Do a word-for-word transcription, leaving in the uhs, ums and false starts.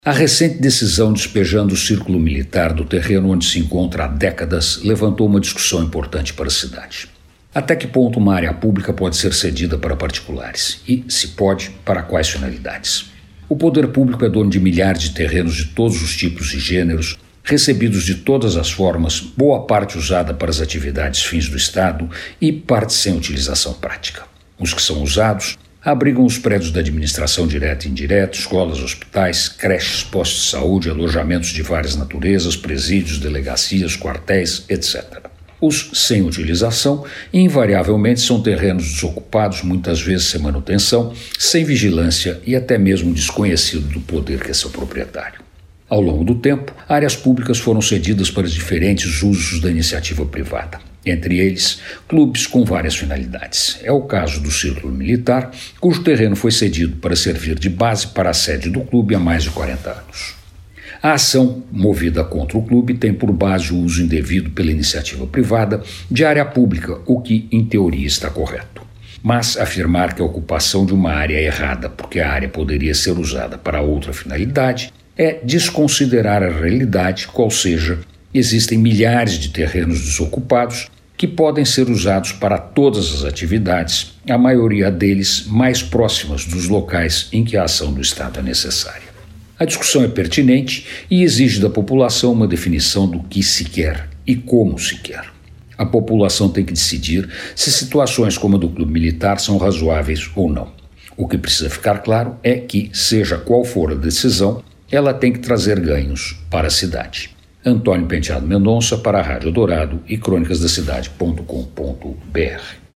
A recente decisão despejando o círculo militar do terreno onde se encontra há décadas levantou uma discussão importante para a cidade. Até que ponto uma área pública pode ser cedida para particulares? E, se pode, para quais finalidades? O poder público é dono de milhares de terrenos de todos os tipos e gêneros, recebidos de todas as formas, boa parte usada para as atividades fins do Estado e parte sem utilização prática. Os que são usados abrigam os prédios da administração direta e indireta, escolas, hospitais, creches, postos de saúde, alojamentos de várias naturezas, presídios, delegacias, quartéis, etcétera. Os sem utilização, invariavelmente, são terrenos desocupados, muitas vezes sem manutenção, sem vigilância e até mesmo desconhecido do poder que é seu proprietário. Ao longo do tempo, áreas públicas foram cedidas para diferentes usos da iniciativa privada, entre eles clubes com várias finalidades. É o caso do Círculo Militar, cujo terreno foi cedido para servir de base para a sede do clube há mais de quarenta anos. A ação movida contra o clube tem por base o uso indevido pela iniciativa privada de área pública, o que, em teoria, está correto. Mas afirmar que a ocupação de uma área é errada porque a área poderia ser usada para outra finalidade é desconsiderar a realidade, qual seja, existem milhares de terrenos desocupados que podem ser usados para todas as atividades, a maioria deles mais próximas dos locais em que a ação do Estado é necessária. A discussão é pertinente e exige da população uma definição do que se quer e como se quer. A população tem que decidir se situações como a do Clube Militar são razoáveis ou não. O que precisa ficar claro é que, seja qual for a decisão, ela tem que trazer ganhos para a cidade. Antônio Penteado Mendonça para a Rádio Dourado e crônicas da cidade ponto com ponto br.